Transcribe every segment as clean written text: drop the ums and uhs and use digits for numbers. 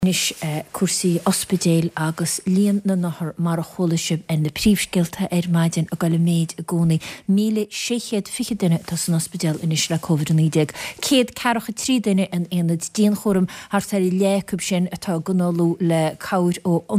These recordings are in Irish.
Nis cuasaí ospidéal agus líon na nahar mar a cholasib in na príomhscilta maidin a gaile méid a gcónaí 1,650 duine tá san ospidéal inis le COVID-19. Céad cearacha trí duine in éad díon chóram ar tarí lécub sin atá gunálú le cabhair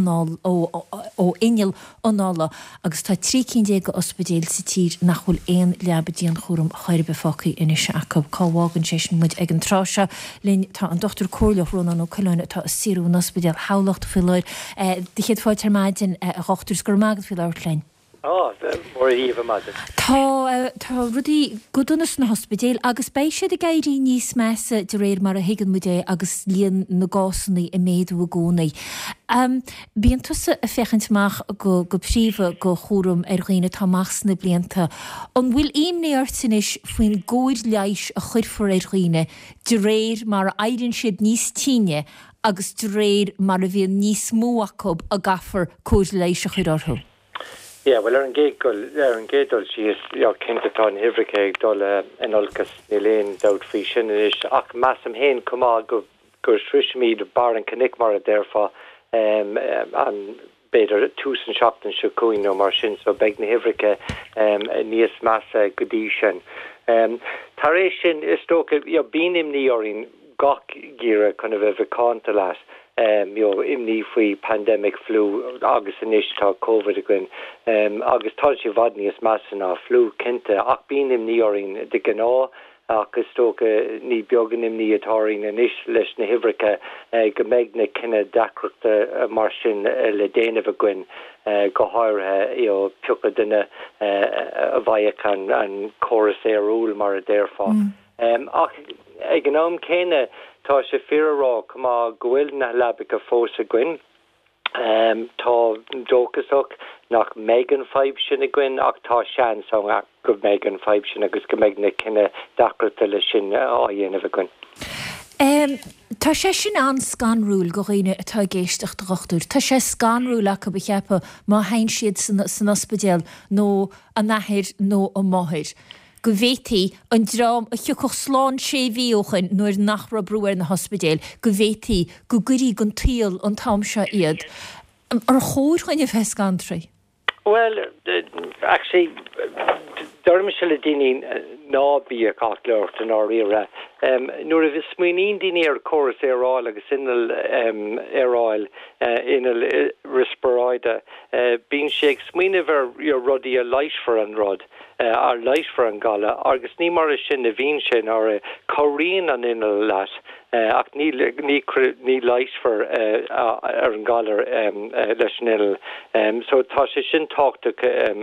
ó inil ónála agus tá 300 go ospidéal sa tír nachhfuil éon leaba díon chóram chuir befacaí inis acab cáhágan sé sin muid ag an tráise linn tá an dochtúr cóirleach rónan ó Coileáine tá Sirú Ospidéal hálacht fiúir de chéad fáid máidin a chochtúr gur mágad fi leirlein. Mór híomh máidin. Tá rudí goúnas na hospidéal agus béise de gaiirí níos measa de réir mar a higan mudé agus líon na gásannaí i méadú a gcónaí. Bíon tusa a fechintach go príomh go chóram réine táachs na blianta. An bhfuil imnéartinis faoin góir leis a chuirfar réine de réir mar a éirann siad níos tíine agus de réir mar a bhíon níos mó acob a gafar cóir leis a chuir orthú. Well an gédul si is cinntatá an hifrice ag dul an olcas níléon dát fao sin is ach massam héin cumá gur srismíd bar an canic mar a derfa an beidir túsan seachtain se cúin nó mar sin so beag na hifrice níos massa godí sin. Tar éis sin is tóca bínim ní orín gach gíre chun a bheith bhicánta leat. Imní faoi pandemic flu agus inis tá COVID again agus tá sé bhd níos measa ná flu cinnte ach bínim ní orín de gná agus tóca ní beaggan imní atáirín inis leis na hifrice go méid na cinenne dacreachta mar sin le déanamh again go háirthe peocha duine a bhaidh an choras éarúil mar a déirfá. Ach ag an am céine tá sé fearrá cumá gohfuil na leabica fósa gin tá dóchasach nach mégan feib sin a gin ach tá sean so go mégan feib sin agus go méid na cinenne dacrata le sin á dhéanamh gin. Tá sé sin an scanrúil go réine atá géisteach do rochtúr. Tá sé scanrúil a go becheappa má hain siad san ospidéal nó a nathir nó a máthir. Go bhhétaí an drám a thiúcoch sláán sé bhíochan nuair nach ra brúir na hospidéal, go bhhétaí go gurí gon tíal an tam seo iad. Ar chóir chuine fes gantri? Well, actually, Dermot se le daoine nábí a cá leart an áíire. Nuair a bhí smuoín daoine ar choras éráil agus inal éráil inal risperáide, bíonn sé ag smuoineh ar rudaí a leisfar an rud. Ar leisfar an gala, agus ní mar sin a bhín sin ar choíonn an inal leat. Ach ní leisfar ar an galar leis an inal. So tá sé sin táchtach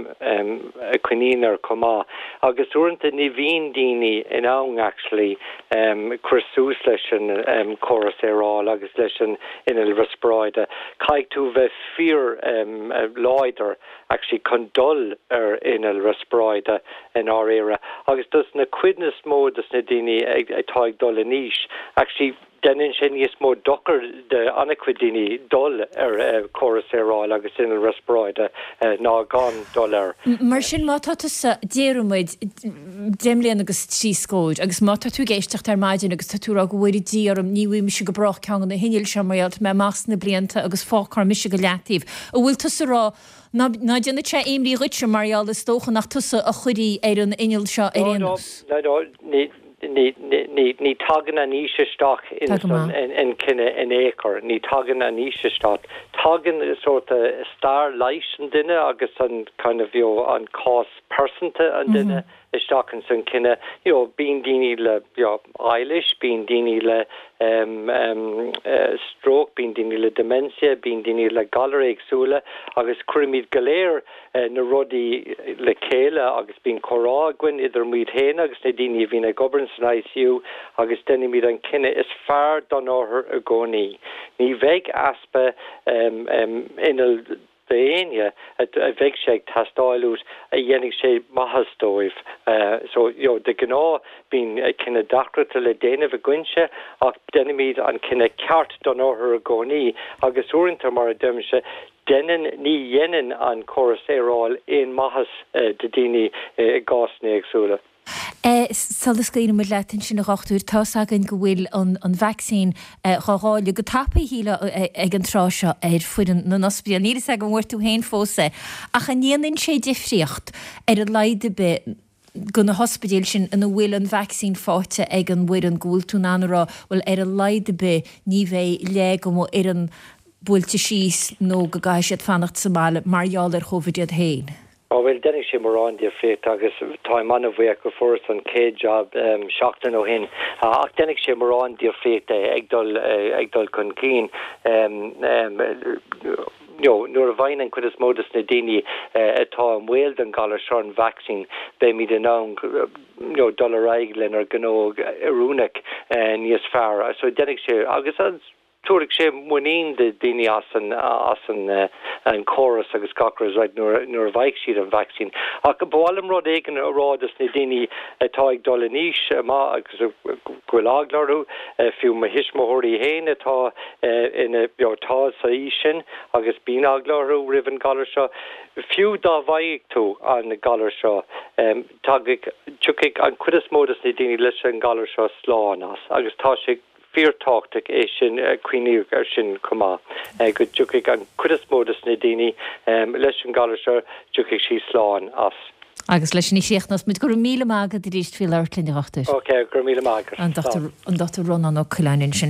a cuinín ar comá. Agus uanta ní bhín daoine in ann actually cuasús leis an choras éráil agus leis an inal risperáide. Caig tú bheith fear láidir actually condol ar inal risperáide in our era. Agus dus na cuidnas mór dus na daoine ag táig dul a níis. Actually, denin sin níos mó dochar de anacudini dul ar choras éráil agus inal risperáide ná gan dul ar. Mar sin mátá sa déirmuid déimlíon agus trí scóid, agus mátá tú géisteach ar maidin agus tú a gohfuirí dí arm níhui mis go brach ceangan na hinil semáilt me más na blianta agus fácar mis go leatíh. A bhfuil tusa rá ná déanna sé éimlí ruite mariaal is tócha nach tusa a chuirí ar an inil seo érénos. Ní tagan a níise stoch in kinne in éker. Ní tagan a níise stoch. Tagan is sort of star leis an dinne agus an kind of an cost persente an dinne is stochen san kinne bín dini le eilish, bín dini le stroke, bín dini le dementia, bín dini le galar agsúla agus cuimid galéir na rudi le céile agus bín chorá gin idir muid héna agus na dini hín a governance an ICU agus denni míid an kinne is fear don áhar a gcónaí. Ní bheith aspa inal déine a bheith sé tastáilút a dhéanamh sé maithastóibh. So de gná bín cinenne dacrata le déanamh a gcuinse ach denimiid an cinenne ceart don áthar a gcónaí agus uaireanta mar a deimse dennen ní dhéanaan an choras éráil éon maithas de daoine gásna agsúla. Salas go mar letain sin nach 8úr tá agan go bhfuil an vaccín chaáile go tappa híle ag an tráseo fuidan na ospidéal ní ag an bhirú héin fósa a chanéanann sé difriocht a leide be go na hospidéal sin ina bhfuil an vaccín fáte ag an bhuiir an gúil tú anrá bhfuil ar a leide be ní bheith le go mó ar an bhfuilte síos nó go gaiisiad fannacht Somália marall ar chovidiad héin. Well, dennig sé mar an Dir féit agus tá man a bhé go for an cé job seachtain ó hin. Ach dennig sé mar an Dir féit agdul chun cín. Nuair a bhain chud is módas na daoine atá an bhfuil an galar seo an vaccine be míad an ná dollar aiglin ar gnó arúnach níos fearr. So dennig sé agus Túrig sé muín de daine as an choras agus gachras right nuair bhaig siad an vaccine. Ach go bhálam rud éigen arádas na daine atá ag dul níos má agus ghfuil aglarú fiú ma hisismóirí héin atá ina tá sa í sin agus bín aglarú rivan galar seo. Fiú dá bhaig tú an na galar seo tuigh an cuidas módas na daine leis an galar seo sláán as agus tá sé feartáchtach é sin cuiníú ar sin cumá go dúigh an cuidas módas na daine leis an galar seo dúigh sí sláán as. Agus leis ní séachnas mit gur míle mágad í ríist fi leirlinn de 8úr. Ok, gur míle mágad. An Dr. Ronan ó Cuileann sin.